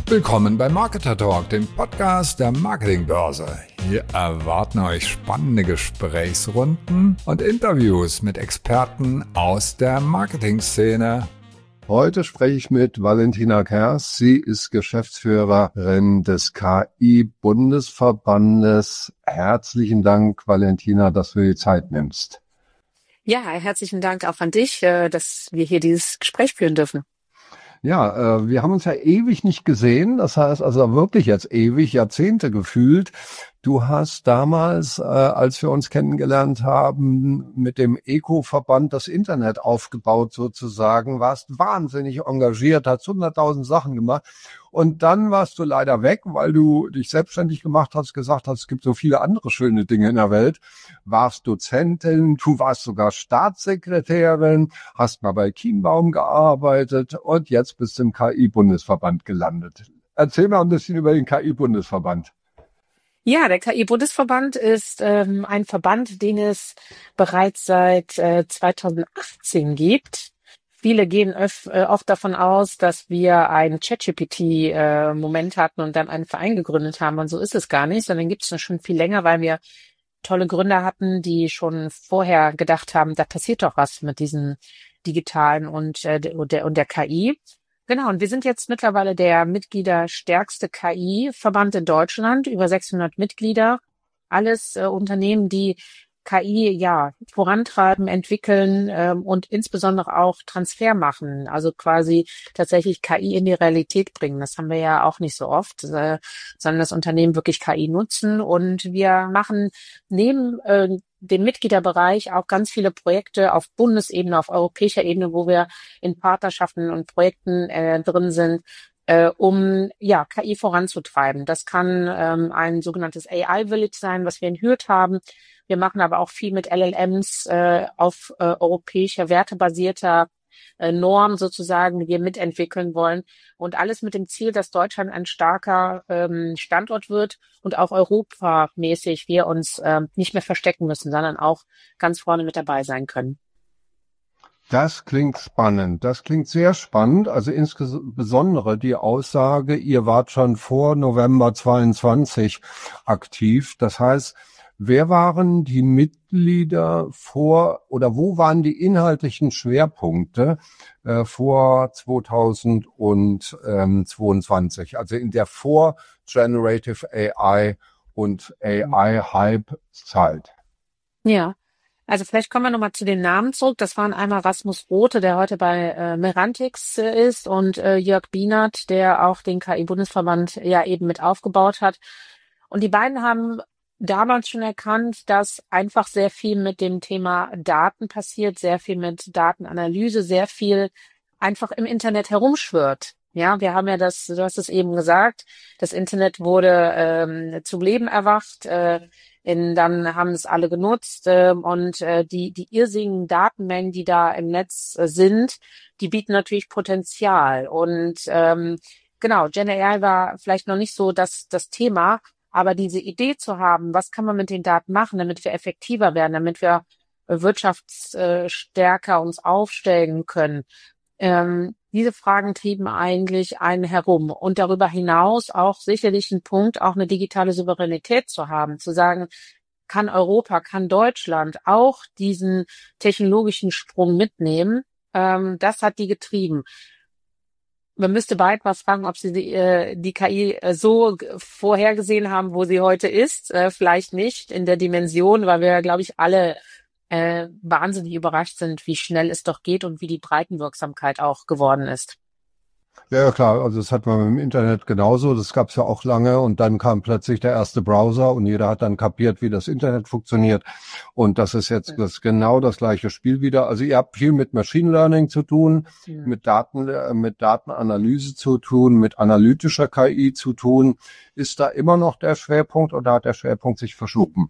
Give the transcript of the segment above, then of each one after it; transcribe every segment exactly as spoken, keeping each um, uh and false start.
Willkommen bei Marketer Talk, dem Podcast der Marketingbörse. Hier erwarten euch spannende Gesprächsrunden und Interviews mit Experten aus der Marketingszene. Heute spreche ich mit Valentina Kers. Sie ist Geschäftsführerin des K I-Bundesverbandes. Herzlichen Dank, Valentina, dass du die Zeit nimmst. Ja, herzlichen Dank auch an dich, dass wir hier dieses Gespräch führen dürfen. Ja, äh, wir haben uns ja ewig nicht gesehen, das heißt also wirklich jetzt ewig, Jahrzehnte gefühlt. Du hast damals, äh, als wir uns kennengelernt haben, mit dem Eco-Verband das Internet aufgebaut sozusagen, warst wahnsinnig engagiert, hast hunderttausend Sachen gemacht und dann warst du leider weg, weil du dich selbstständig gemacht hast, gesagt hast, es gibt so viele andere schöne Dinge in der Welt, warst Dozentin, du warst sogar Staatssekretärin, hast mal bei Kienbaum gearbeitet und jetzt bist du im K I-Bundesverband gelandet. Erzähl mal ein bisschen über den K I-Bundesverband. Ja, der K I-Bundesverband ist ähm, ein Verband, den es bereits seit äh, zweitausendachtzehn gibt. Viele gehen öf- äh, oft davon aus, dass wir einen ChatGPT-Moment äh, hatten und dann einen Verein gegründet haben. Und so ist es gar nicht, sondern gibt es schon viel länger, weil wir tolle Gründer hatten, die schon vorher gedacht haben, da passiert doch was mit diesen digitalen und, äh, und, der, und der K I. Genau, und wir sind jetzt mittlerweile der mitgliederstärkste K I-Verband in Deutschland, über sechshundert Mitglieder, alles äh, Unternehmen, die K I ja vorantreiben, entwickeln ähm, und insbesondere auch Transfer machen, also quasi tatsächlich K I in die Realität bringen. Das haben wir ja auch nicht so oft, äh, sondern das Unternehmen wirklich K I nutzen. Und wir machen neben äh, dem Mitgliederbereich auch ganz viele Projekte auf Bundesebene, auf europäischer Ebene, wo wir in Partnerschaften und Projekten äh, drin sind, äh, um ja K I voranzutreiben. Das kann ähm, ein sogenanntes A I-Village sein, was wir in Hürth haben. Wir machen aber auch viel mit L L Ms äh, auf äh, europäischer, wertebasierter äh, Norm sozusagen, die wir mitentwickeln wollen. Und alles mit dem Ziel, dass Deutschland ein starker ähm, Standort wird und auch europamäßig wir uns ähm, nicht mehr verstecken müssen, sondern auch ganz vorne mit dabei sein können. Das klingt spannend. Das klingt sehr spannend. Also insbesondere die Aussage, ihr wart schon vor November zweiundzwanzig aktiv. Das heißt, wer waren die Mitglieder vor oder wo waren die inhaltlichen Schwerpunkte äh, vor zweitausendzweiundzwanzig? Also in der vor-Generative A I und A I-Hype-Zeit. Ja. Also vielleicht kommen wir nochmal zu den Namen zurück. Das waren einmal Rasmus Rothe, der heute bei äh, Merantix äh, ist, und äh, Jörg Bienert, der auch den K I-Bundesverband ja eben mit aufgebaut hat. Und die beiden haben damals schon erkannt, dass einfach sehr viel mit dem Thema Daten passiert, sehr viel mit Datenanalyse, sehr viel einfach im Internet herumschwirrt. Ja, wir haben ja das, du hast es eben gesagt, das Internet wurde ähm, zum Leben erwacht, äh, in, dann haben es alle genutzt äh, und äh, die die irrsinnigen Datenmengen, die da im Netz äh, sind, die bieten natürlich Potenzial. Und ähm, genau, Gen A I war vielleicht noch nicht so das das Thema, aber diese Idee zu haben, was kann man mit den Daten machen, damit wir effektiver werden, damit wir wirtschaftsstärker uns aufstellen können. Ähm, diese Fragen trieben eigentlich einen herum. Und darüber hinaus auch sicherlich ein Punkt, auch eine digitale Souveränität zu haben, zu sagen, kann Europa, kann Deutschland auch diesen technologischen Sprung mitnehmen? Ähm, das hat die getrieben. Man müsste bald mal fragen, ob sie die, äh, die K I äh, so g- vorhergesehen haben, wo sie heute ist. Äh, vielleicht nicht in der Dimension, weil wir, glaube ich, alle äh, wahnsinnig überrascht sind, wie schnell es doch geht und wie die Breitenwirksamkeit auch geworden ist. Ja, ja, klar, also das hat man im Internet genauso, das gab's ja auch lange und dann kam plötzlich der erste Browser und jeder hat dann kapiert, wie das Internet funktioniert und das ist jetzt das genau das gleiche Spiel wieder. Also ihr habt viel mit Machine Learning zu tun, Ja. mit Daten, äh, mit Datenanalyse zu tun, mit analytischer K I zu tun. Ist da immer noch der Schwerpunkt oder hat der Schwerpunkt sich verschoben?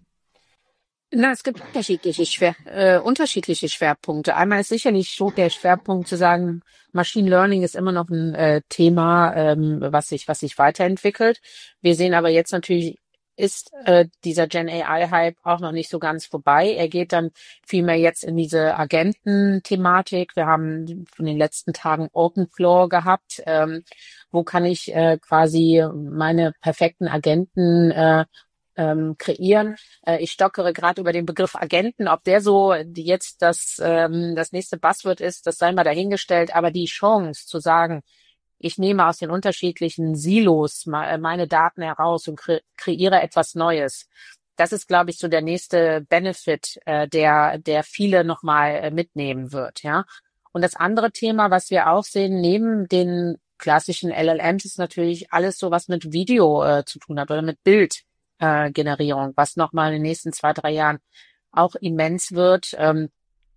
Na, es gibt unterschiedliche, Schwer, äh, unterschiedliche Schwerpunkte. Einmal ist sicherlich schon der Schwerpunkt zu sagen, Machine Learning ist immer noch ein äh, Thema, ähm, was sich was sich weiterentwickelt. Wir sehen aber jetzt natürlich ist äh, dieser Gen A I-Hype auch noch nicht so ganz vorbei. Er geht dann vielmehr jetzt in diese Agenten-Thematik. Wir haben von den letzten Tagen Open Floor gehabt. Ähm, wo kann ich äh, quasi meine perfekten Agenten äh, ähm, kreieren? Äh, ich stockere gerade über den Begriff Agenten. Ob der so jetzt das, ähm, das nächste Buzzword ist, das sei mal dahingestellt. Aber die Chance zu sagen, ich nehme aus den unterschiedlichen Silos meine Daten heraus und kre- kreiere etwas Neues. Das ist, glaube ich, so der nächste Benefit, äh, der der viele nochmal äh, mitnehmen wird, ja. Und das andere Thema, was wir auch sehen, neben den klassischen L L Ms, ist natürlich alles so, was mit Video äh, zu tun hat oder mit Bildgenerierung, äh, Generierung, was nochmal in den nächsten zwei, drei Jahren auch immens wird. Ähm,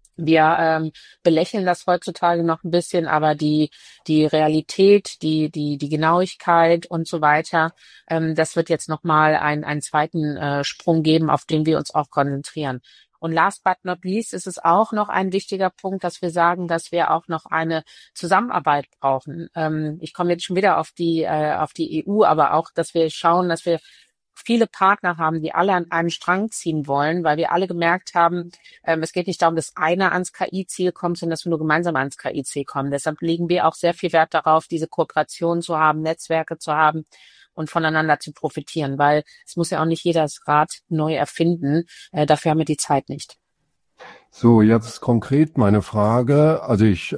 Wir ähm, belächeln das heutzutage noch ein bisschen, aber die die Realität, die die die Genauigkeit und so weiter, ähm, das wird jetzt noch mal ein, einen zweiten äh, Sprung geben, auf den wir uns auch konzentrieren. Und last but not least ist es auch noch ein wichtiger Punkt, dass wir sagen, dass wir auch noch eine Zusammenarbeit brauchen. Ähm, ich komme jetzt schon wieder auf die äh, auf die E U, aber auch, dass wir schauen, dass wir viele Partner haben, die alle an einem Strang ziehen wollen, weil wir alle gemerkt haben, ähm, es geht nicht darum, dass einer ans K I-Ziel kommt, sondern dass wir nur gemeinsam ans K I-Ziel kommen. Deshalb legen wir auch sehr viel Wert darauf, diese Kooperation zu haben, Netzwerke zu haben und voneinander zu profitieren, weil es muss ja auch nicht jeder das Rad neu erfinden. Äh, dafür haben wir die Zeit nicht. So, jetzt konkret meine Frage. Also ich,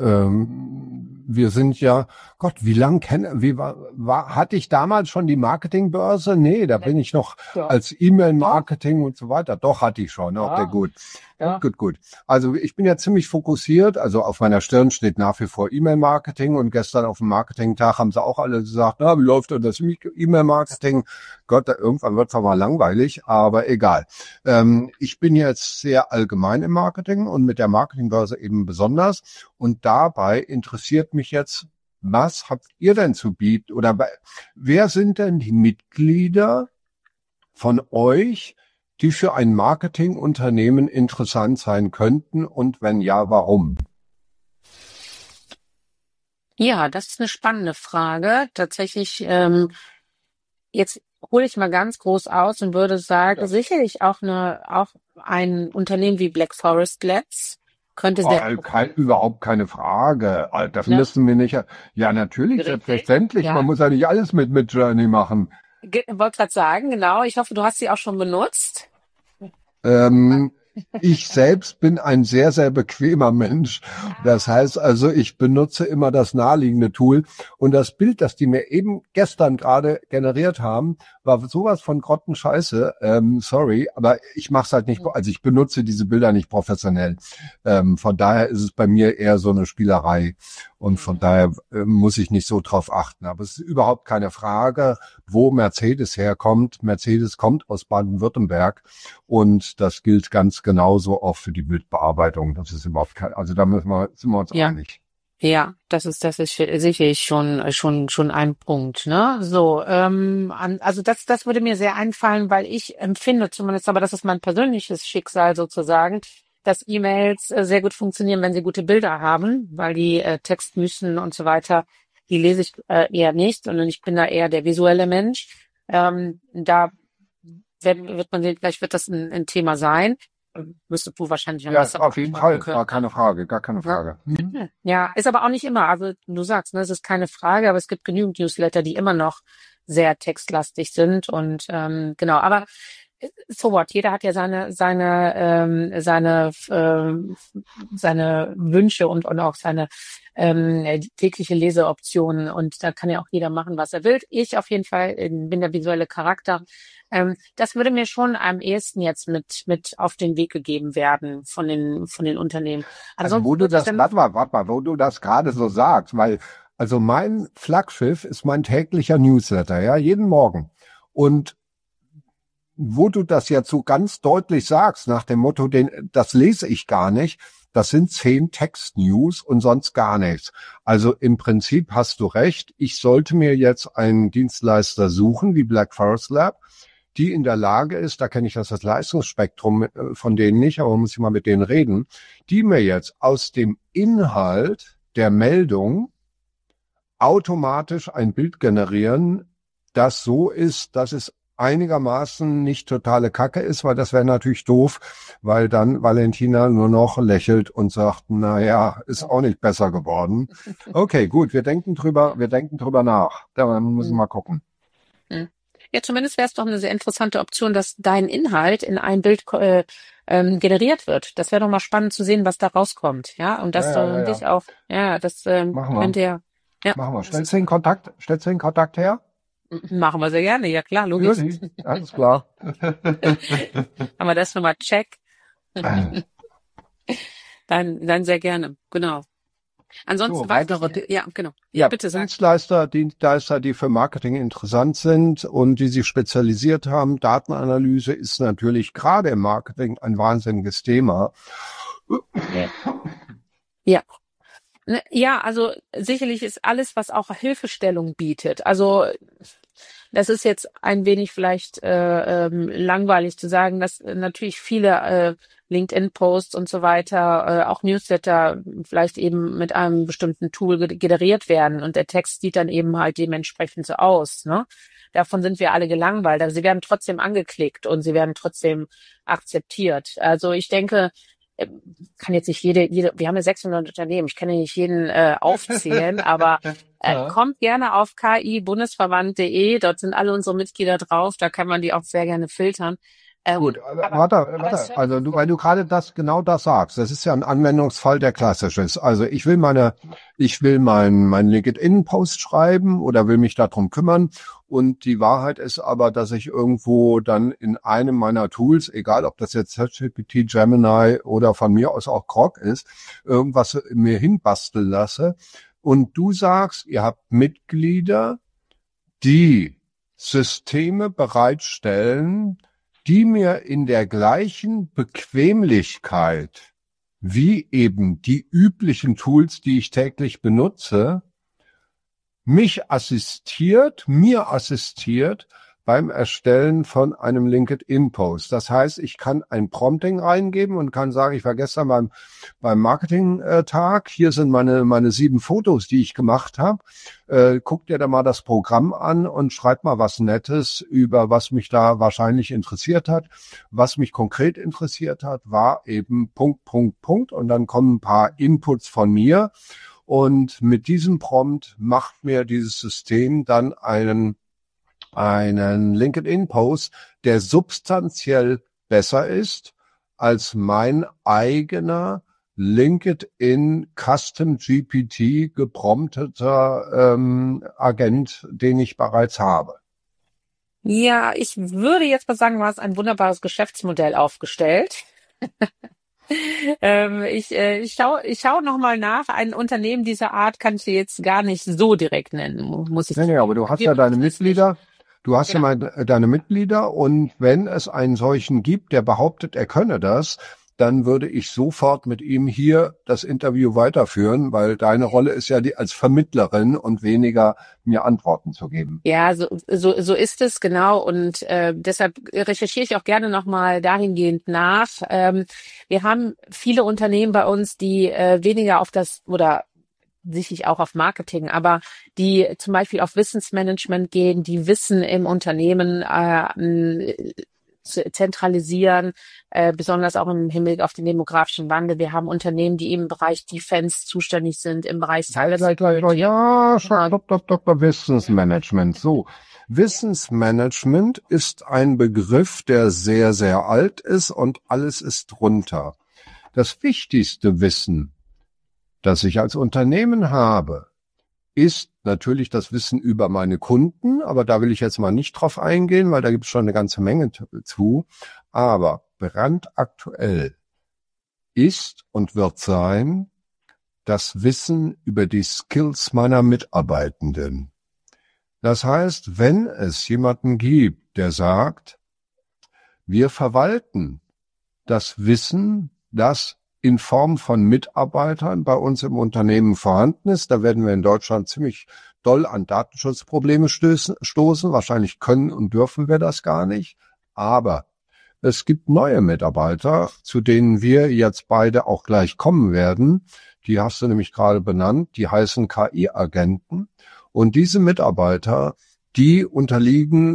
ähm, wir sind ja, Gott, wie lang kennen, wie war, war, hatte ich damals schon die Marketingbörse? Nee, da bin ich noch Ja. als E-Mail-Marketing und so weiter. Doch, hatte ich schon. Okay, Ja. gut. Ja. Gut, gut. Also ich bin ja ziemlich fokussiert. Also auf meiner Stirn steht nach wie vor E-Mail-Marketing und gestern auf dem Marketing-Tag haben sie auch alle gesagt, na, wie läuft denn das E-Mail-Marketing? Gott, da, irgendwann wird's doch mal langweilig, aber egal. Ähm, ich bin jetzt sehr allgemein im Marketing und mit der Marketingbörse eben besonders. Und dabei interessiert mich jetzt, was habt ihr denn zu bieten? Oder bei, wer sind denn die Mitglieder von euch, die für ein Marketingunternehmen interessant sein könnten? Und wenn ja, warum? Ja, das ist eine spannende Frage. Tatsächlich, ähm, jetzt hole ich mal ganz groß aus und würde sagen, Ja. sicherlich auch eine, auch ein Unternehmen wie Black Forest Labs könnte Oh, sehr, kein, überhaupt keine Frage. Das ne? müssen wir nicht. Ja, natürlich, Richtig. selbstverständlich. Ja. Man muss ja nicht alles mit mit Journey machen. Ge- Wollte gerade sagen, genau. Ich hoffe, du hast sie auch schon benutzt. Ähm, ich selbst bin ein sehr, sehr bequemer Mensch. Das heißt also, ich benutze immer das naheliegende Tool. Und das Bild, das die mir eben gestern gerade generiert haben, war sowas von Grottenscheiße. Ähm, sorry, aber ich mache es halt nicht, also ich benutze diese Bilder nicht professionell. Ähm, von daher ist es bei mir eher so eine Spielerei. Und von daher äh, muss ich nicht so drauf achten. Aber es ist überhaupt keine Frage, wo Mercedes herkommt. Mercedes kommt aus Baden-Württemberg. Und das gilt ganz genauso auch für die Bildbearbeitung. Das ist überhaupt kein, also da müssen wir, sind wir uns Ja. einig. Ja, das ist, das ist sicherlich schon, schon, schon ein Punkt, ne? So, ähm, an, also das, das würde mir sehr einfallen, weil ich empfinde zumindest, aber das ist mein persönliches Schicksal sozusagen, dass E-Mails äh, sehr gut funktionieren, wenn sie gute Bilder haben, weil die äh, Textmysten und so weiter, die lese ich äh, eher nicht, sondern ich bin da eher der visuelle Mensch. Ähm, da wird, wird man sehen, vielleicht wird das ein, ein Thema sein. Müsste du wahrscheinlich Ja, besser auf jeden Fall, können. gar keine Frage, gar keine Frage. Hm. Ja, ist aber auch nicht immer. Also du sagst, ne, es ist keine Frage, aber es gibt genügend Newsletter, die immer noch sehr textlastig sind und ähm, genau. Aber so what? Jeder hat ja seine seine ähm, seine ähm, seine Wünsche und und auch seine ähm, tägliche Leseoptionen und da kann ja auch jeder machen, was er will. Ich auf jeden Fall bin der visuelle Charakter. Ähm, das würde mir schon am ehesten jetzt mit mit auf den Weg gegeben werden von den von den Unternehmen. Also wo du das, warte mal, warte mal, wo du das gerade so sagst, weil also mein Flaggschiff ist mein täglicher Newsletter, ja, jeden Morgen. Und wo du das jetzt so ganz deutlich sagst, nach dem Motto, den, das lese ich gar nicht, das sind zehn Text-News und sonst gar nichts. Also im Prinzip hast du recht, ich sollte mir jetzt einen Dienstleister suchen, wie Black Forest Lab, die in der Lage ist, da kenne ich das, das Leistungsspektrum von denen nicht, aber muss ich mal mit denen reden, die mir jetzt aus dem Inhalt der Meldung automatisch ein Bild generieren, das so ist, dass es einigermaßen nicht totale Kacke ist, weil das wäre natürlich doof, weil dann Valentina nur noch lächelt und sagt, na ja, ist auch nicht besser geworden. Okay, gut, wir denken drüber, wir denken drüber nach. Dann müssen wir mal gucken. Ja, zumindest wäre es doch eine sehr interessante Option, dass dein Inhalt in ein Bild äh, ähm, generiert wird. Das wäre doch mal spannend zu sehen, was da rauskommt, ja, und dass Ja, du ja, ja, dich ja. auch, ja, das ähm, Machen wir. könnte ja, ja, Machen wir. Stellst du den Kontakt, stellst du den Kontakt her? machen wir sehr gerne, ja klar, logisch. Natürlich, alles klar. Haben wir das nochmal check? dann, dann sehr gerne, genau. Ansonsten So, weitere, weitere- ja, genau. Ja, bitte sag. Dienstleister, Dienstleister, die für Marketing interessant sind und die sich spezialisiert haben. Datenanalyse ist natürlich gerade im Marketing ein wahnsinniges Thema. Ja. Ne, Ja, also sicherlich ist alles, was auch Hilfestellung bietet. Also das ist jetzt ein wenig vielleicht äh, ähm, langweilig zu sagen, dass äh, natürlich viele äh, LinkedIn-Posts und so weiter, äh, auch Newsletter vielleicht eben mit einem bestimmten Tool ge- generiert werden und der Text sieht dann eben halt dementsprechend so aus. Ne? Davon sind wir alle gelangweilt, aber sie werden trotzdem angeklickt und sie werden trotzdem akzeptiert. Also ich denke, äh, kann jetzt nicht jede, jede, wir haben ja sechshundert Unternehmen, ich kann ja nicht jeden äh, aufzählen, aber äh, Ja. kommt gerne auf k i bundesverband punkt de, dort sind alle unsere Mitglieder drauf, da kann man die auch sehr gerne filtern. Ähm, Gut, aber- warte, aber es warte. hört- Also du, weil du gerade das genau das sagst, das ist ja ein Anwendungsfall, der klassisch ist. Also ich will meine, ich will mein mein LinkedIn-Post schreiben oder will mich darum kümmern. Und die Wahrheit ist aber, dass ich irgendwo dann in einem meiner Tools, egal ob das jetzt ChatGPT, Gemini oder von mir aus auch Grok ist, irgendwas mir hinbasteln lasse. Und du sagst, ihr habt Mitglieder, die Systeme bereitstellen, die mir in der gleichen Bequemlichkeit wie eben die üblichen Tools, die ich täglich benutze, mich assistiert, mir assistiert beim Erstellen von einem LinkedIn-Post. Das heißt, ich kann ein Prompting reingeben und kann sagen, ich war gestern beim, beim Marketing-Tag, hier sind meine, meine sieben Fotos, die ich gemacht habe. Äh, guck dir da mal das Programm an und schreib mal was Nettes über, was mich da wahrscheinlich interessiert hat. Was mich konkret interessiert hat, war eben Punkt, Punkt, Punkt. Und dann kommen ein paar Inputs von mir. Und mit diesem Prompt macht mir dieses System dann einen einen LinkedIn-Post, der substanziell besser ist als mein eigener LinkedIn Custom G P T geprompteter ähm, Agent, den ich bereits habe. Ja, ich würde jetzt mal sagen, du hast ein wunderbares Geschäftsmodell aufgestellt. ähm, ich äh, ich schaue ich schau noch mal nach. Ein Unternehmen dieser Art kann ich dir jetzt gar nicht so direkt nennen, mu- muss ich Nee, nee, aber du hast Wir ja deine machen das Mitglieder, du hast Genau. ja mal de- deine Mitglieder und wenn es einen solchen gibt, der behauptet, er könne das, dann würde ich sofort mit ihm hier das Interview weiterführen, weil deine Rolle ist ja die als Vermittlerin und weniger mir Antworten zu geben. Ja, so, so, so ist es, genau. Und äh, deshalb recherchiere ich auch gerne nochmal dahingehend nach. Ähm, wir haben viele Unternehmen bei uns, die äh, weniger auf das oder sicherlich auch auf Marketing, aber die zum Beispiel auf Wissensmanagement gehen, die Wissen im Unternehmen äh, zu zentralisieren, äh, besonders auch im Hinblick auf den demografischen Wandel. Wir haben Unternehmen, die im Bereich Defense zuständig sind, im Bereich Gleich, gleich, gleich. Ja, stopp, stopp, stopp, stopp, Wissensmanagement. So. Wissensmanagement ist ein Begriff, der sehr, sehr alt ist und alles ist drunter. Das wichtigste Wissen, das ich als Unternehmen habe, ist natürlich das Wissen über meine Kunden, aber da will ich jetzt mal nicht drauf eingehen, weil da gibt es schon eine ganze Menge zu. Aber brandaktuell ist und wird sein das Wissen über die Skills meiner Mitarbeitenden. Das heißt, wenn es jemanden gibt, der sagt, wir verwalten das Wissen, das in Form von Mitarbeitern bei uns im Unternehmen vorhanden ist. Da werden wir in Deutschland ziemlich doll an Datenschutzprobleme stößen, stoßen. Wahrscheinlich können und dürfen wir das gar nicht. Aber es gibt neue Mitarbeiter, zu denen wir jetzt beide auch gleich kommen werden. Die hast du nämlich gerade benannt. Die heißen K I-Agenten. Und diese Mitarbeiter, die unterliegen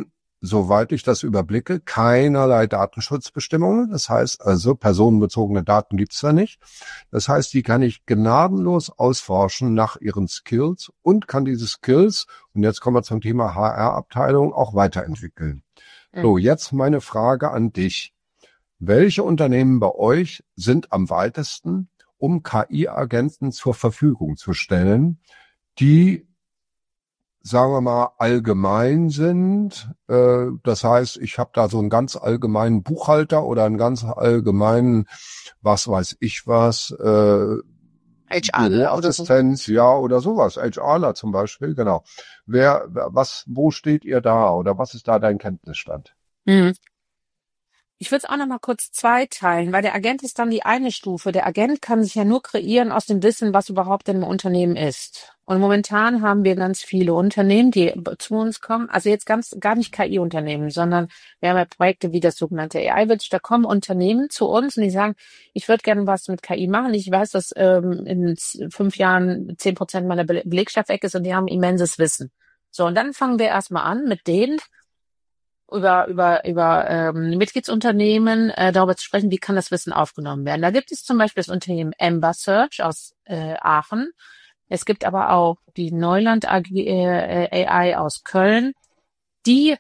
soweit ich das überblicke, keinerlei Datenschutzbestimmungen. Das heißt also, personenbezogene Daten gibt's da nicht. Das heißt, die kann ich gnadenlos ausforschen nach ihren Skills und kann diese Skills, und jetzt kommen wir zum Thema H R-Abteilung, auch weiterentwickeln. Mhm. So, jetzt meine Frage an dich. Welche Unternehmen bei euch sind am weitesten, um K I-Agenten zur Verfügung zu stellen, die, sagen wir mal, allgemein sind? Äh, das heißt, ich habe da so einen ganz allgemeinen Buchhalter oder einen ganz allgemeinen, was weiß ich was, äh, Büroassistenz, ja, oder sowas, HRler zum Beispiel, genau. Wer, was, wo steht ihr da oder was ist da dein Kenntnisstand? Mhm. Ich würde es auch noch mal kurz zweiteilen, weil der Agent ist dann die eine Stufe. Der Agent kann sich ja nur kreieren aus dem Wissen, was überhaupt in einem Unternehmen ist. Und momentan haben wir ganz viele Unternehmen, die zu uns kommen, also jetzt ganz gar nicht K I-Unternehmen, sondern wir haben ja Projekte wie das sogenannte A I-Village. Da kommen Unternehmen zu uns und die sagen, ich würde gerne was mit K I machen. Ich weiß, dass ähm, in fünf Jahren zehn Prozent meiner Belegschaft weg ist und die haben immenses Wissen. So, und dann fangen wir erstmal an mit denen, über über über ähm, Mitgliedsunternehmen äh, darüber zu sprechen, wie kann das Wissen aufgenommen werden. Da gibt es zum Beispiel das Unternehmen Ember Search aus äh, Aachen. Es gibt aber auch die Neuland A G, äh, A I aus Köln. Die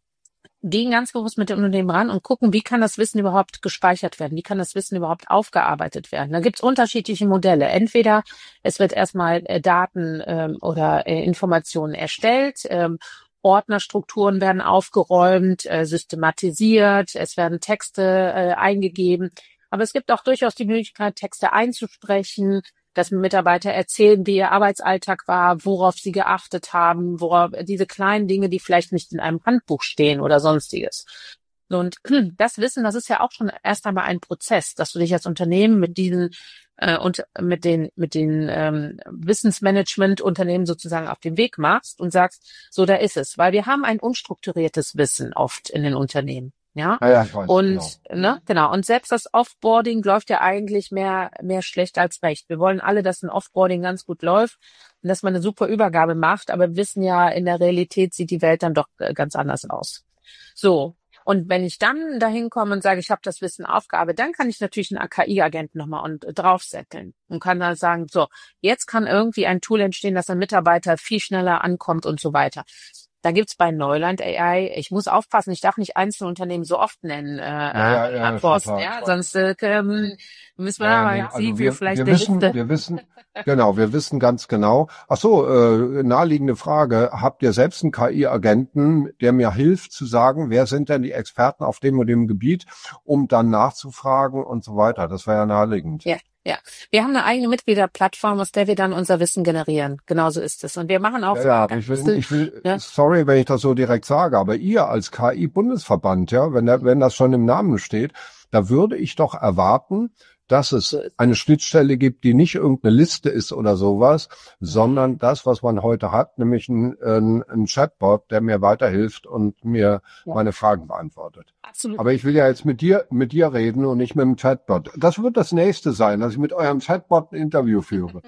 gehen ganz bewusst mit dem Unternehmen ran und gucken, wie kann das Wissen überhaupt gespeichert werden, wie kann das Wissen überhaupt aufgearbeitet werden. Da gibt es unterschiedliche Modelle. Entweder es wird erstmal äh, Daten ähm, oder äh, Informationen erstellt, ähm, Ordnerstrukturen werden aufgeräumt, äh, systematisiert, es werden Texte äh, eingegeben. Aber es gibt auch durchaus die Möglichkeit, Texte einzusprechen, dass Mitarbeiter erzählen, wie ihr Arbeitsalltag war, worauf sie geachtet haben, worauf diese kleinen Dinge, die vielleicht nicht in einem Handbuch stehen oder sonstiges. Und das Wissen, das ist ja auch schon erst einmal ein Prozess, dass du dich als Unternehmen mit diesen äh, und mit den mit den ähm, Wissensmanagement-Unternehmen sozusagen auf den Weg machst und sagst, so, da ist es, weil wir haben ein unstrukturiertes Wissen oft in den Unternehmen, ja. Ja, ja, ich weiß, und genau. ne, genau. Und selbst das Offboarding läuft ja eigentlich mehr mehr schlecht als recht. Wir wollen alle, dass ein Offboarding ganz gut läuft und dass man eine super Übergabe macht, aber wir wissen ja, in der Realität sieht die Welt dann doch ganz anders aus. So. Und wenn ich dann dahin komme und sage, ich habe das Wissen aufgearbeitet, dann kann ich natürlich einen K I-Agenten nochmal und draufsetteln und kann dann sagen, so, jetzt kann irgendwie ein Tool entstehen, dass ein Mitarbeiter viel schneller ankommt und so weiter. Da gibt's bei Neuland A I, ich muss aufpassen, ich darf nicht einzelne Unternehmen so oft nennen, äh, ja, ja, ja, Post, ja, sonst äh, ähm, müssen wir ja, da nee, mal also Sie wir, vielleicht wir der wissen, Liste. wir wissen, genau, wir wissen ganz genau. Ach so, äh, naheliegende Frage. Habt ihr selbst einen K I-Agenten, der mir hilft zu sagen, wer sind denn die Experten auf dem und dem Gebiet, um dann nachzufragen und so weiter? Das wäre ja naheliegend. Ja. Ja, wir haben eine eigene Mitgliederplattform, aus der wir dann unser Wissen generieren. Genauso ist es. Und wir machen auch... Ja, ja ich will, ich will ja. sorry, wenn ich das so direkt sage, aber ihr als K I-Bundesverband, ja, wenn, der, wenn das schon im Namen steht, da würde ich doch erwarten, dass es eine Schnittstelle gibt, die nicht irgendeine Liste ist oder sowas, sondern das, was man heute hat, nämlich ein, ein, ein Chatbot, der mir weiterhilft und mir ja. meine Fragen beantwortet. Absolut. Aber ich will ja jetzt mit dir mit dir reden und nicht mit dem Chatbot. Das wird das nächste sein, dass ich mit eurem Chatbot ein Interview führe.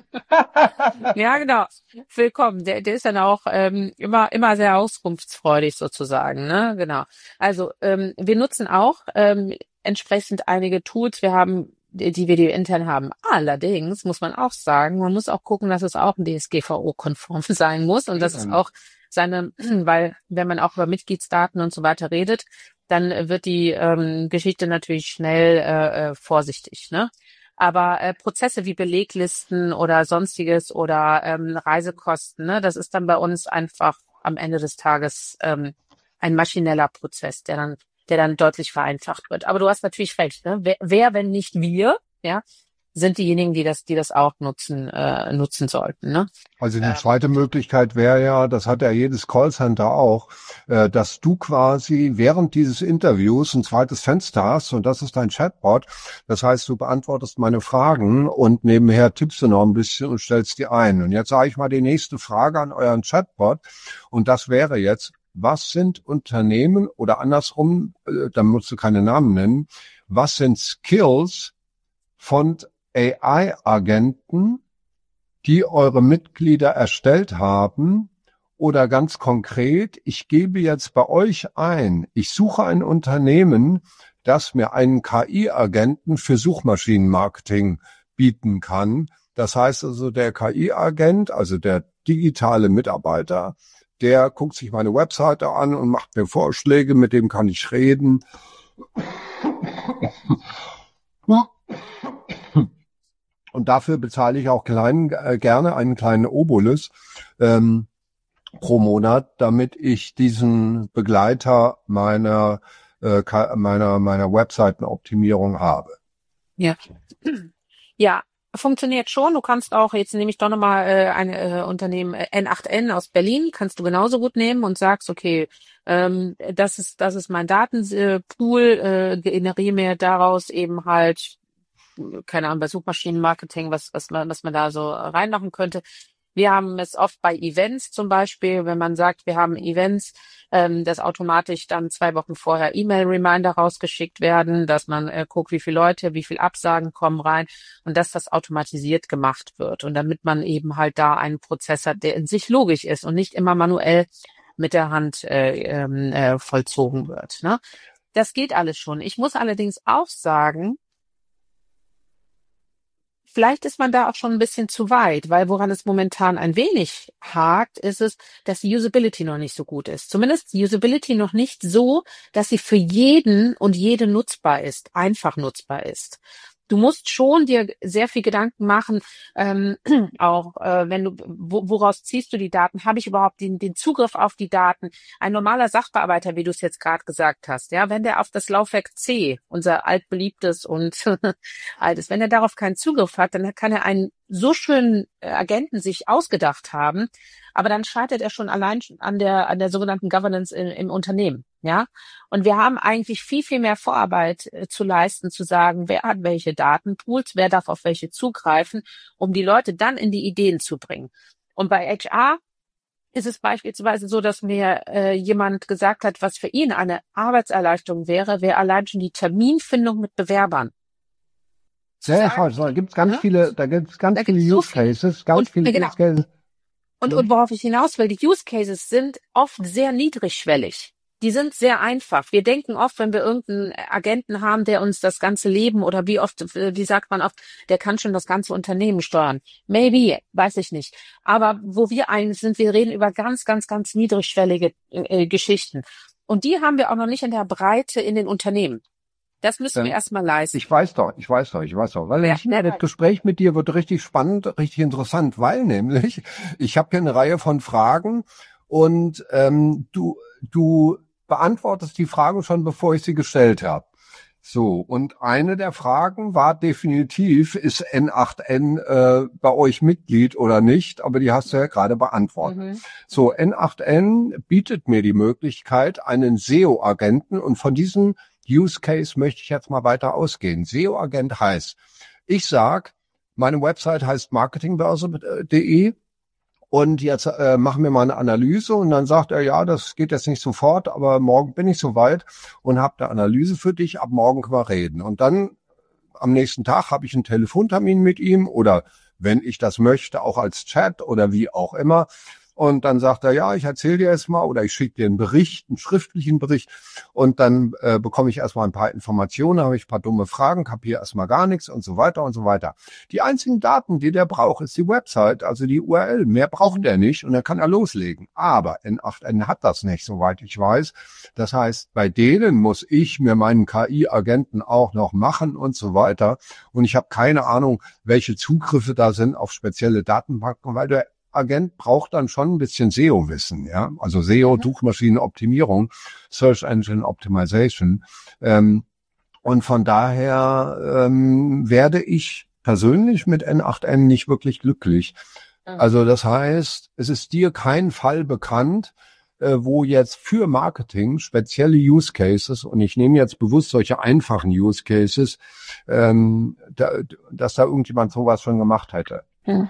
Ja, genau. Willkommen. Der, der ist dann auch ähm, immer immer sehr auskunftsfreudig sozusagen, ne? Genau. Also ähm, wir nutzen auch ähm, entsprechend einige Tools. Wir haben die wir die intern haben. Allerdings muss man auch sagen, man muss auch gucken, dass es auch D S G V O-konform sein muss und dass es auch seine, weil wenn man auch über Mitgliedsdaten und so weiter redet, dann wird die ähm, Geschichte natürlich schnell äh, vorsichtig, ne? Aber äh, Prozesse wie Beleglisten oder sonstiges oder ähm, Reisekosten, ne, das ist dann bei uns einfach am Ende des Tages ähm, ein maschineller Prozess, der dann der dann deutlich vereinfacht wird. Aber du hast natürlich recht, ne? Wer, wer wenn nicht wir, ja, sind diejenigen, die das, die das auch nutzen, äh, nutzen sollten, ne? Also die zweite Möglichkeit wäre ja, das hat ja jedes Callcenter auch, äh, dass du quasi während dieses Interviews ein zweites Fenster hast und das ist dein Chatbot. Das heißt, du beantwortest meine Fragen und nebenher tippst du noch ein bisschen und stellst die ein. Und jetzt sage ich mal die nächste Frage an euren Chatbot und das wäre jetzt, was sind Unternehmen oder andersrum, äh, da musst du keine Namen nennen, was sind Skills von A I-Agenten, die eure Mitglieder erstellt haben oder ganz konkret, ich gebe jetzt bei euch ein, ich suche ein Unternehmen, das mir einen K I-Agenten für Suchmaschinenmarketing bieten kann. Das heißt also, der K I-Agent, also der digitale Mitarbeiter, der guckt sich meine Webseite an und macht mir Vorschläge, mit dem kann ich reden. Und dafür bezahle ich auch klein, äh, gerne einen kleinen Obolus ähm, pro Monat, damit ich diesen Begleiter meiner äh, meiner meiner Webseitenoptimierung habe. Ja, ja, funktioniert schon. Du kannst auch, jetzt nehme ich doch nochmal äh, ein äh, Unternehmen äh, N acht N aus Berlin, kannst du genauso gut nehmen und sagst, okay, ähm, das ist das ist mein Datenpool, äh, generiere mir daraus eben halt, keine Ahnung, bei Suchmaschinenmarketing, was was man was man da so reinmachen könnte. Wir haben es oft bei Events zum Beispiel, wenn man sagt, wir haben Events, ähm, dass automatisch dann zwei Wochen vorher E-Mail-Reminder rausgeschickt werden, dass man äh, guckt, wie viele Leute, wie viele Absagen kommen rein und dass das automatisiert gemacht wird. Und damit man eben halt da einen Prozess hat, der in sich logisch ist und nicht immer manuell mit der Hand äh, äh, vollzogen wird. Ne? Das geht alles schon. Ich muss allerdings auch sagen, vielleicht ist man da auch schon ein bisschen zu weit, weil woran es momentan ein wenig hakt, ist es, dass die Usability noch nicht so gut ist. Zumindest die Usability noch nicht so, dass sie für jeden und jede nutzbar ist, einfach nutzbar ist. Du musst schon dir sehr viel Gedanken machen, ähm, auch äh, wenn du, wo, woraus ziehst du die Daten? Habe ich überhaupt den, den Zugriff auf die Daten? Ein normaler Sachbearbeiter, wie du es jetzt gerade gesagt hast, ja, wenn der auf das Laufwerk C, unser altbeliebtes und altes, wenn er darauf keinen Zugriff hat, dann kann er einen so schönen Agenten sich ausgedacht haben, aber dann scheitert er schon allein an der an der sogenannten Governance im, im Unternehmen, ja. Und wir haben eigentlich viel viel mehr Vorarbeit äh, zu leisten, zu sagen, wer hat welche Datenpools, wer darf auf welche zugreifen, um die Leute dann in die Ideen zu bringen. Und bei H R ist es beispielsweise so, dass mir äh, jemand gesagt hat, was für ihn eine Arbeitserleichterung wäre, wäre allein schon die Terminfindung mit Bewerbern. Sehr falsch. Da gibt's ganz ja? viele, da gibt's ganz da viele gibt's Use so Cases, viel. ganz und, viele genau. Use Cases. Und, und worauf ich hinaus will, die Use Cases sind oft sehr niedrigschwellig. Die sind sehr einfach. Wir denken oft, wenn wir irgendeinen Agenten haben, der uns das ganze Leben oder wie oft, wie sagt man oft, der kann schon das ganze Unternehmen steuern. Maybe, weiß ich nicht. Aber wo wir eigentlich sind, wir reden über ganz, ganz, ganz niedrigschwellige äh, Geschichten. Und die haben wir auch noch nicht in der Breite in den Unternehmen. Das müssen ähm, wir erstmal leisten. Ich weiß doch, ich weiß doch, ich weiß doch. Weil ja, ich, das Gespräch mit dir wird richtig spannend, richtig interessant, weil nämlich ich habe hier eine Reihe von Fragen und ähm, du du beantwortest die Fragen schon, bevor ich sie gestellt habe. So, und eine der Fragen war definitiv, ist N acht N äh, bei euch Mitglied oder nicht? Aber die hast du ja gerade beantwortet. Mhm. So, N acht N bietet mir die Möglichkeit, einen S E O-Agenten, und von diesem Use Case möchte ich jetzt mal weiter ausgehen. S E O-Agent heißt, ich sag, meine Website heißt marketingbörse punkt de und jetzt äh, machen wir mal eine Analyse, und dann sagt er, ja, das geht jetzt nicht sofort, aber morgen bin ich soweit und habe eine Analyse für dich, ab morgen können wir reden. Und dann am nächsten Tag habe ich einen Telefontermin mit ihm oder, wenn ich das möchte, auch als Chat oder wie auch immer. Und dann sagt er, ja, ich erzähle dir jetzt mal, oder ich schicke dir einen Bericht, einen schriftlichen Bericht, und dann äh, bekomme ich erstmal ein paar Informationen, habe ich ein paar dumme Fragen, kapiere erstmal gar nichts und so weiter und so weiter. Die einzigen Daten, die der braucht, ist die Website, also die U R L. Mehr braucht er nicht, und dann kann er loslegen. Aber N acht N hat das nicht, soweit ich weiß. Das heißt, bei denen muss ich mir meinen K I-Agenten auch noch machen und so weiter. Und ich habe keine Ahnung, welche Zugriffe da sind auf spezielle Datenbanken, weil der Agent braucht dann schon ein bisschen S E O-Wissen, ja, also S E O, mhm. Suchmaschinenoptimierung, Search Engine Optimization. Ähm, und von daher ähm, werde ich persönlich mit N acht N nicht wirklich glücklich. Mhm. Also das heißt, es ist dir kein Fall bekannt, äh, wo jetzt für Marketing spezielle Use Cases, und ich nehme jetzt bewusst solche einfachen Use Cases, ähm, da, dass da irgendjemand sowas schon gemacht hätte. Mhm.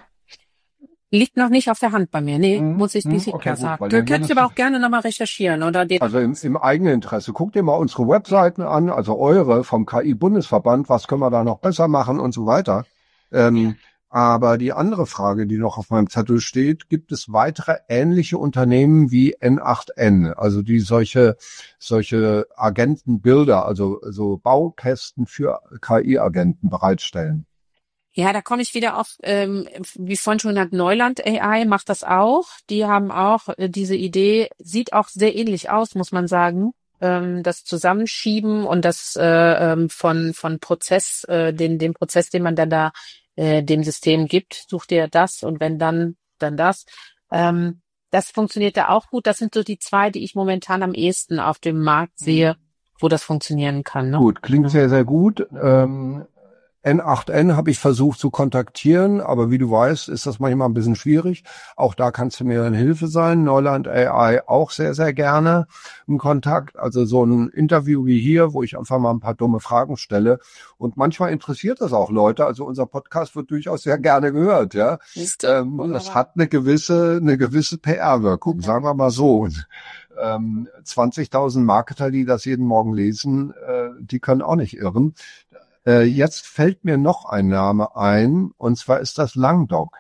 Liegt noch nicht auf der Hand bei mir. Nee, hm, muss ich nicht okay, sagen. Du könntest aber auch gerne nochmal recherchieren, oder? Den also im, im eigenen Interesse. Guck dir mal unsere Webseiten an, also eure vom K I-Bundesverband. Was können wir da noch besser machen und so weiter. Ähm, Aber die andere Frage, die noch auf meinem Zettel steht, gibt es weitere ähnliche Unternehmen wie N acht N, also die solche solche Agentenbilder, also so Baukästen für K I-Agenten bereitstellen? Ja, da komme ich wieder auf, ähm, wie vorhin schon genannt, Neuland A I macht das auch. Die haben auch äh, diese Idee, sieht auch sehr ähnlich aus, muss man sagen. Ähm, das Zusammenschieben und das äh, ähm, von von Prozess, äh, den den Prozess, den man dann da äh, dem System gibt, sucht ihr das und wenn dann, dann das. Ähm, das funktioniert da auch gut. Das sind so die zwei, die ich momentan am ehesten auf dem Markt sehe, wo das funktionieren kann. Ne? Gut, klingt sehr, sehr gut. Ähm, N acht N habe ich versucht zu kontaktieren, aber wie du weißt, ist das manchmal ein bisschen schwierig. Auch da kannst du mir eine Hilfe sein. Neuland A I auch sehr, sehr gerne im Kontakt. Also so ein Interview wie hier, wo ich einfach mal ein paar dumme Fragen stelle. Und manchmal interessiert das auch Leute. Also unser Podcast wird durchaus sehr gerne gehört, ja. Ähm, das hat eine gewisse, eine gewisse P R-Wirkung, sagen wir mal so. Und, ähm, zwanzigtausend Marketer, die das jeden Morgen lesen, äh, die können auch nicht irren. Äh, jetzt fällt mir noch ein Name ein, und zwar ist das Langdog.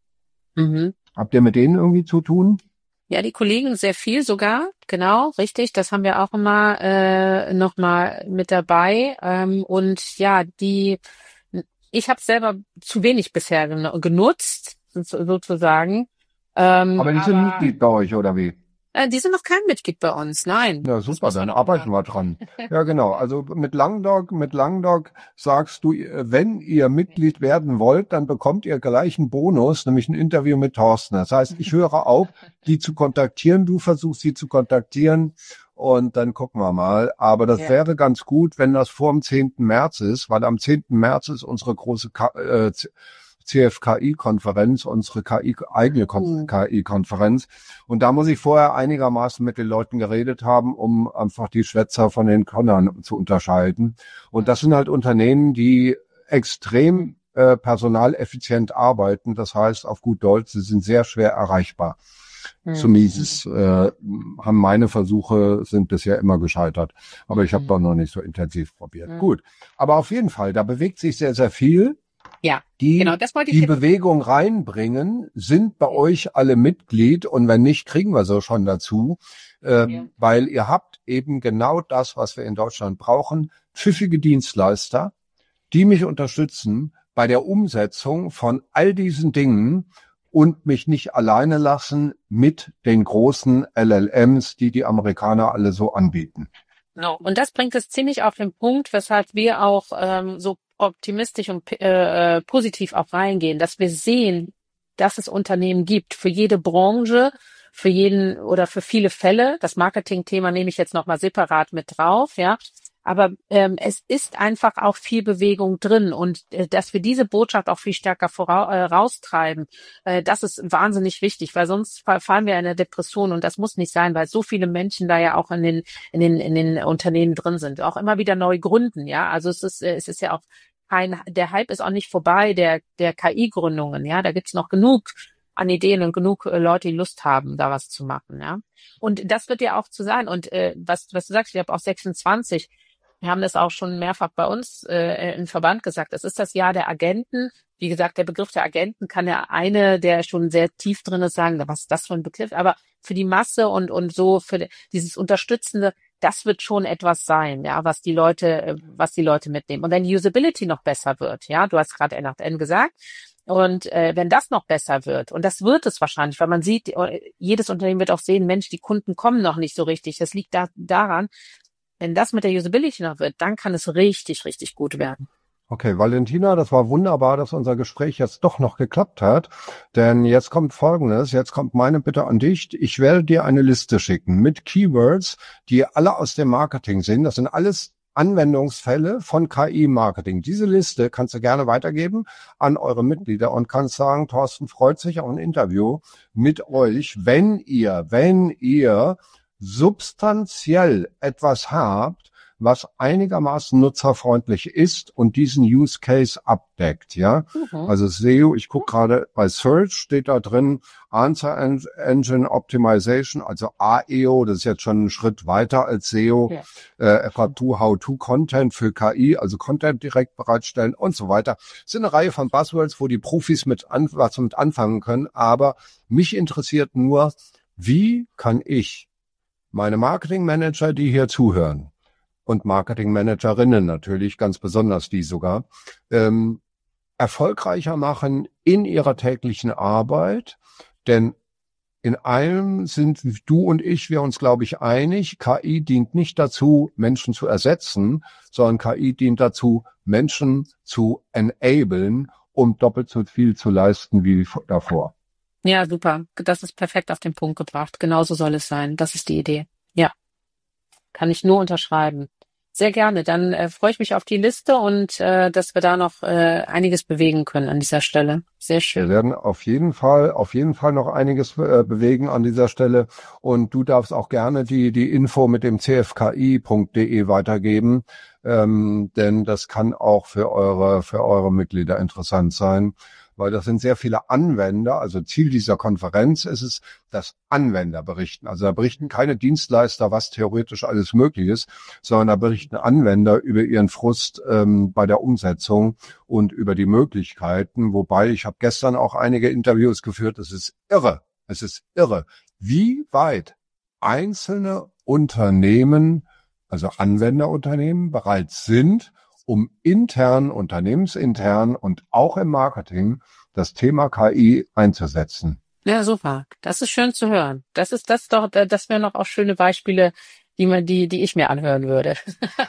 Mhm. Habt ihr mit denen irgendwie zu tun? Ja, die Kollegen sehr viel sogar, genau, richtig. Das haben wir auch immer äh, nochmal mit dabei. Ähm, und ja, die, ich habe selber zu wenig bisher gen- genutzt, so- sozusagen. Ähm, Aber die sind aber, Mitglied bei euch, oder wie? äh, die sind noch kein Mitglied bei uns, nein. Ja, Das super, muss man dann noch arbeiten machen. wir dran. Ja, genau. Also mit Langdog, mit Langdog sagst du, wenn ihr Mitglied werden wollt, dann bekommt ihr gleich einen Bonus, nämlich ein Interview mit Thorsten. Das heißt, ich höre auf, die zu kontaktieren, du versuchst sie zu kontaktieren und dann gucken wir mal. Aber das Ja. wäre ganz gut, wenn das vor dem zehnten März ist, weil am zehnten März ist unsere große K äh, C F K I-Konferenz, unsere K I, eigene Kon- Mhm. K I-Konferenz. Und da muss ich vorher einigermaßen mit den Leuten geredet haben, um einfach die Schwätzer von den Connern zu unterscheiden. Und das sind halt Unternehmen, die extrem äh, personaleffizient arbeiten. Das heißt, auf gut Deutsch, sie sind sehr schwer erreichbar. Mhm. Zumindest äh, haben meine Versuche sind bisher immer gescheitert. Aber ich habe Mhm. doch noch nicht so intensiv probiert. Mhm. Gut. Aber auf jeden Fall, da bewegt sich sehr, sehr viel. Ja, Die, genau, das wollte ich die jetzt. Bewegung reinbringen, sind bei euch alle Mitglied, und wenn nicht, kriegen wir so schon dazu, ähm, Ja. weil ihr habt eben genau das, was wir in Deutschland brauchen, pfiffige Dienstleister, die mich unterstützen bei der Umsetzung von all diesen Dingen und mich nicht alleine lassen mit den großen L L Ms, die die Amerikaner alle so anbieten. No. Und das bringt es ziemlich auf den Punkt, weshalb wir auch ähm, so optimistisch und äh, positiv auch reingehen, dass wir sehen, dass es Unternehmen gibt für jede Branche, für jeden oder für viele Fälle. Das Marketing-Thema nehme ich jetzt nochmal separat mit drauf, ja. Aber ähm, es ist einfach auch viel Bewegung drin und äh, dass wir diese Botschaft auch viel stärker vorau- äh, raustreiben, äh, das ist wahnsinnig wichtig, weil sonst fallen wir in eine Depression und das muss nicht sein, weil so viele Menschen da ja auch in den in den in den Unternehmen drin sind, auch immer wieder neu gründen, ja. Also es ist äh, es ist ja auch kein, der Hype ist auch nicht vorbei, der der K I-Gründungen, ja. Da gibt's noch genug an Ideen und genug äh, Leute, die Lust haben, da was zu machen, ja. Und das wird ja auch zu sein. Und äh, was was du sagst, ich habe auch sechsundzwanzig. Wir haben das auch schon mehrfach bei uns äh, im Verband gesagt. Es ist das Jahr der Agenten. Wie gesagt, der Begriff der Agenten kann ja eine, der schon sehr tief drin ist, sagen, was ist das für ein Begriff? Aber für die Masse und und so für dieses Unterstützende, das wird schon etwas sein, ja, was die Leute, äh, was die Leute mitnehmen. Und wenn die Usability noch besser wird, ja, du hast gerade N acht N gesagt. Und äh, wenn das noch besser wird, und das wird es wahrscheinlich, weil man sieht, jedes Unternehmen wird auch sehen, Mensch, die Kunden kommen noch nicht so richtig. Das liegt da daran, wenn das mit der Usability noch wird, dann kann es richtig, richtig gut werden. Okay, Valentina, das war wunderbar, dass unser Gespräch jetzt doch noch geklappt hat. Denn jetzt kommt Folgendes, jetzt kommt meine Bitte an dich. Ich werde dir eine Liste schicken mit Keywords, die alle aus dem Marketing sind. Das sind alles Anwendungsfälle von K I-Marketing. Diese Liste kannst du gerne weitergeben an eure Mitglieder und kannst sagen, Thorsten freut sich auf ein Interview mit euch, wenn ihr, wenn ihr substanziell etwas habt, was einigermaßen nutzerfreundlich ist und diesen Use Case abdeckt, ja. Mhm. Also S E O, ich gucke gerade bei Search, steht da drin, Answer Engine Optimization, also A E O, das ist jetzt schon ein Schritt weiter als S E O, ja. äh, F A Q, How-to-Content für K I, also Content direkt bereitstellen und so weiter. Es sind eine Reihe von Buzzwords, wo die Profis mit an, was mit anfangen können, aber mich interessiert nur, wie kann ich meine Marketingmanager, die hier zuhören, und Marketingmanagerinnen natürlich, ganz besonders die sogar, ähm, erfolgreicher machen in ihrer täglichen Arbeit. Denn in allem sind du und ich, wir uns, glaube ich, einig, K I dient nicht dazu, Menschen zu ersetzen, sondern K I dient dazu, Menschen zu enablen, um doppelt so viel zu leisten wie davor. Ja, super. Das ist perfekt auf den Punkt gebracht. Genauso soll es sein. Das ist die Idee. Ja, kann ich nur unterschreiben. Sehr gerne. Dann äh, freue ich mich auf die Liste und äh, dass wir da noch äh, einiges bewegen können an dieser Stelle. Sehr schön. Wir werden auf jeden Fall, auf jeden Fall noch einiges äh, bewegen an dieser Stelle. Und du darfst auch gerne die die Info mit dem c f k i punkt d e weitergeben, ähm, denn das kann auch für eure für eure Mitglieder interessant sein. Weil das sind sehr viele Anwender, also Ziel dieser Konferenz ist es, dass Anwender berichten. Also da berichten keine Dienstleister, was theoretisch alles möglich ist, sondern da berichten Anwender über ihren Frust ähm, bei der Umsetzung und über die Möglichkeiten. Wobei, ich habe gestern auch einige Interviews geführt, es ist irre, es ist irre, wie weit einzelne Unternehmen, also Anwenderunternehmen, bereits sind, um intern, unternehmensintern und auch im Marketing das Thema K I einzusetzen. Ja, super. Das ist schön zu hören. Das ist das doch, das wären noch auch schöne Beispiele, die man, die, die ich mir anhören würde.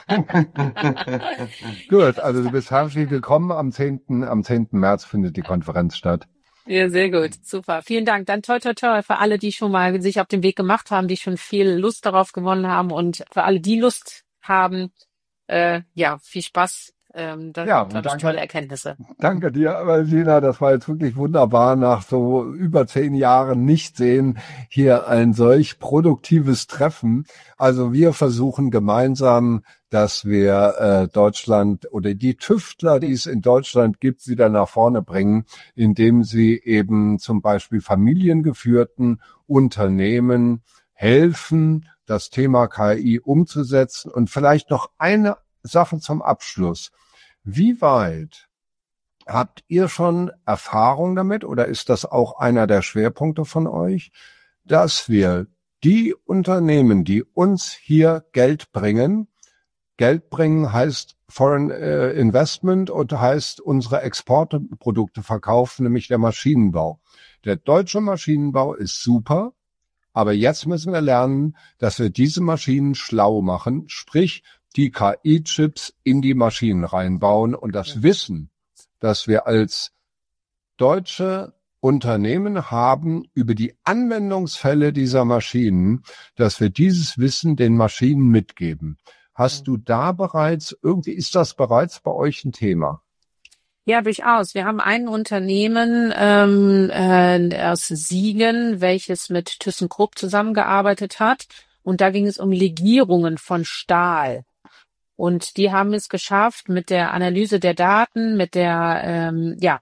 Gut, also du bist herzlich willkommen. Am zehnten Am zehnten März findet die Konferenz statt. Ja, sehr gut. Super. Vielen Dank. Dann toi, toi, toi für alle, die schon mal sich auf den Weg gemacht haben, die schon viel Lust darauf gewonnen haben und für alle, die Lust haben, Äh, ja, viel Spaß. Ähm, das ja, sind danke, tolle Erkenntnisse. Danke dir, Valentina. Das war jetzt wirklich wunderbar, nach so über zehn Jahren Nichtsehen hier ein solch produktives Treffen. Also wir versuchen gemeinsam, dass wir äh, Deutschland oder die Tüftler, die es in Deutschland gibt, wieder nach vorne bringen, indem sie eben zum Beispiel familiengeführten Unternehmen helfen, das Thema K I umzusetzen. Und vielleicht noch eine Sache zum Abschluss. Wie weit habt ihr schon Erfahrung damit oder ist das auch einer der Schwerpunkte von euch, dass wir die Unternehmen, die uns hier Geld bringen, Geld bringen heißt Foreign äh, Investment und heißt unsere Exportprodukte verkaufen, nämlich der Maschinenbau. Der deutsche Maschinenbau ist super. Aber jetzt müssen wir lernen, dass wir diese Maschinen schlau machen, sprich die K I-Chips in die Maschinen reinbauen und das ja. Wissen, dass wir als deutsche Unternehmen haben über die Anwendungsfälle dieser Maschinen, dass wir dieses Wissen den Maschinen mitgeben. Hast ja. du da bereits, irgendwie ist das bereits bei euch ein Thema? Ja, durchaus. Wir haben ein Unternehmen ähm, äh, aus Siegen, welches mit ThyssenKrupp zusammengearbeitet hat. Und da ging es um Legierungen von Stahl. Und die haben es geschafft, mit der Analyse der Daten, mit der, ähm, ja,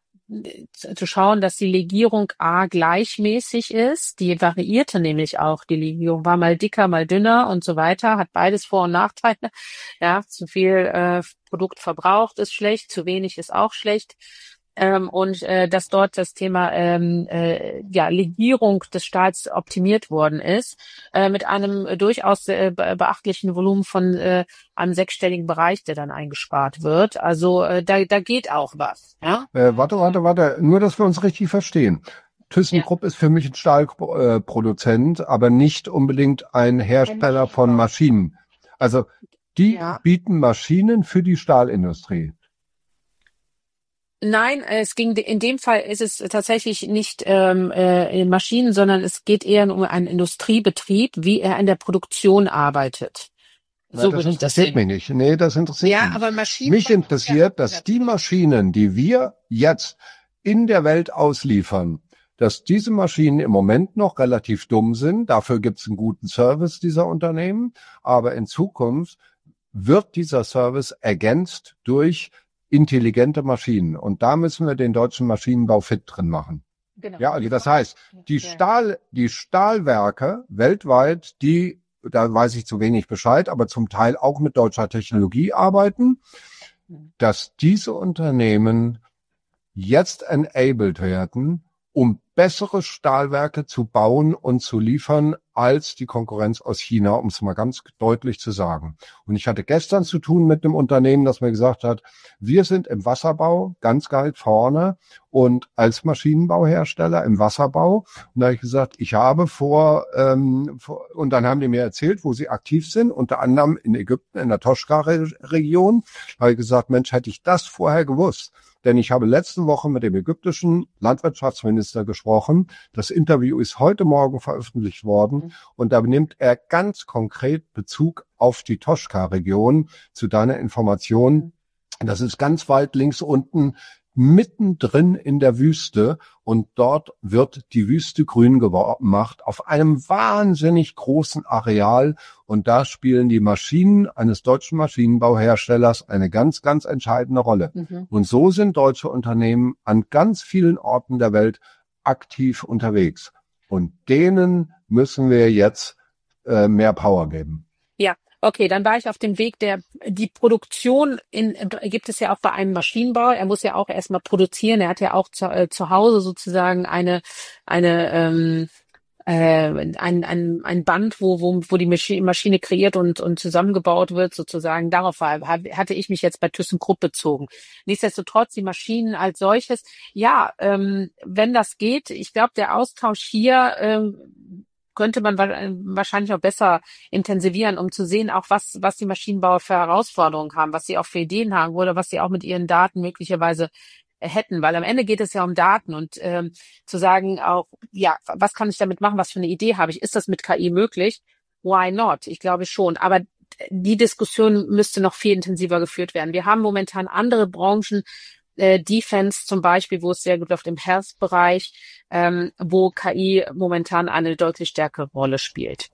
zu schauen, dass die Legierung A gleichmäßig ist. Die variierte nämlich auch. Die Legierung war mal dicker, mal dünner und so weiter. Hat beides Vor- und Nachteile. Ja, zu viel äh, Produkt verbraucht ist schlecht, zu wenig ist auch schlecht. Ähm, und äh, dass dort das Thema ähm, äh, ja, Legierung des Stahls optimiert worden ist, äh, mit einem äh, durchaus äh, beachtlichen Volumen von äh, einem sechsstelligen Bereich, der dann eingespart wird. Also äh, da, da geht auch was. Ja? Äh, warte, warte, warte, nur dass wir uns richtig verstehen. ThyssenKrupp ja. ist für mich ein Stahlproduzent, äh, aber nicht unbedingt ein Hersteller von Maschinen. Also die ja. bieten Maschinen für die Stahlindustrie. Nein, es ging in dem Fall ist es tatsächlich nicht ähm, äh, in Maschinen, sondern es geht eher um einen Industriebetrieb, wie er in der Produktion arbeitet. Na, so das interessiert das mich nicht. Nee, das interessiert ja, mich nicht. Aber Maschinen mich interessiert, ja, dass ja. die Maschinen, die wir jetzt in der Welt ausliefern, dass diese Maschinen im Moment noch relativ dumm sind. Dafür gibt es einen guten Service dieser Unternehmen. Aber in Zukunft wird dieser Service ergänzt durch intelligente Maschinen. Und da müssen wir den deutschen Maschinenbau fit drin machen. Genau. Ja, also das heißt, die Stahl, die Stahlwerke weltweit, die, da weiß ich zu wenig Bescheid, aber zum Teil auch mit deutscher Technologie arbeiten, dass diese Unternehmen jetzt enabled werden, um bessere Stahlwerke zu bauen und zu liefern als die Konkurrenz aus China, um es mal ganz deutlich zu sagen. Und ich hatte gestern zu tun mit einem Unternehmen, das mir gesagt hat, wir sind im Wasserbau ganz weit vorne und als Maschinenbauhersteller im Wasserbau. Und da habe ich gesagt, ich habe vor, ähm, vor, und dann haben die mir erzählt, wo sie aktiv sind, unter anderem in Ägypten, in der Toshka-Region. Da habe ich gesagt, Mensch, hätte ich das vorher gewusst. Denn ich habe letzte Woche mit dem ägyptischen Landwirtschaftsminister gesprochen. Das Interview ist heute Morgen veröffentlicht worden. Und da nimmt er ganz konkret Bezug auf die Toshka-Region. Zu deiner Information, das ist ganz weit links unten, mittendrin in der Wüste. Und dort wird die Wüste grün gemacht auf einem wahnsinnig großen Areal. Und da spielen die Maschinen eines deutschen Maschinenbauherstellers eine ganz, ganz entscheidende Rolle. Mhm. Und so sind deutsche Unternehmen an ganz vielen Orten der Welt aktiv unterwegs. Und denen müssen wir jetzt äh, mehr Power geben. Ja, okay, dann war ich auf dem Weg, der die Produktion in gibt es ja auch bei einem Maschinenbauer. Er muss ja auch erstmal produzieren. Er hat ja auch zu, äh, zu Hause sozusagen eine eine ähm, äh, ein, ein, ein Band, wo, wo, wo die Maschine, Maschine kreiert und, und zusammengebaut wird, sozusagen. Darauf war, hatte ich mich jetzt bei ThyssenKrupp bezogen. Nichtsdestotrotz, die Maschinen als solches, ja, ähm, wenn das geht, ich glaube, der Austausch hier, ähm, könnte man wahrscheinlich auch besser intensivieren, um zu sehen, auch was, was die Maschinenbauer für Herausforderungen haben, was sie auch für Ideen haben oder was sie auch mit ihren Daten möglicherweise hätten, weil am Ende geht es ja um Daten und ähm, zu sagen auch, ja, was kann ich damit machen, was für eine Idee habe ich, ist das mit K I möglich? Why not? Ich glaube schon, aber die Diskussion müsste noch viel intensiver geführt werden. Wir haben momentan andere Branchen, äh, Defense zum Beispiel, wo es sehr gut läuft im Health-Bereich, ähm, wo K I momentan eine deutlich stärkere Rolle spielt.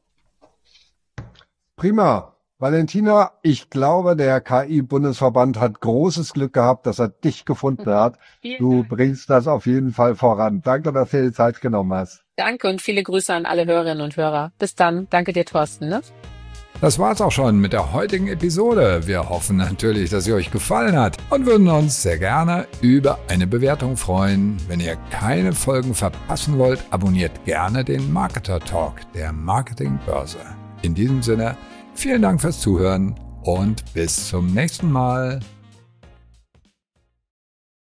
Prima. Valentina, ich glaube, der K I-Bundesverband hat großes Glück gehabt, dass er dich gefunden hat. Du bringst das auf jeden Fall voran. Danke, dass du dir die Zeit genommen hast. Danke und viele Grüße an alle Hörerinnen und Hörer. Bis dann. Danke dir, Thorsten. Ne? Das war's auch schon mit der heutigen Episode. Wir hoffen natürlich, dass sie euch gefallen hat und würden uns sehr gerne über eine Bewertung freuen. Wenn ihr keine Folgen verpassen wollt, abonniert gerne den Marketer Talk der Marketingbörse. In diesem Sinne, vielen Dank fürs Zuhören und bis zum nächsten Mal.